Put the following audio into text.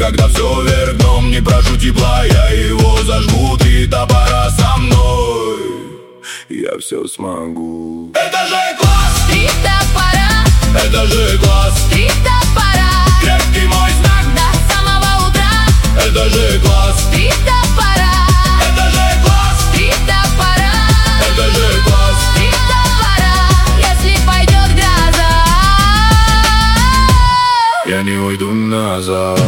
когда все вверх дном. Не прошу тепла, я его зажгу. 3 топора со мной, я все смогу. Это же класс! 3 топора, Это же класс! 3 топора, Крепкий мой знак до самого утра. Это же класс! 3 топора, Это же класс! 3 топора, Это же класс! 3 топора, если пойдет гроза, Я не уйду назад.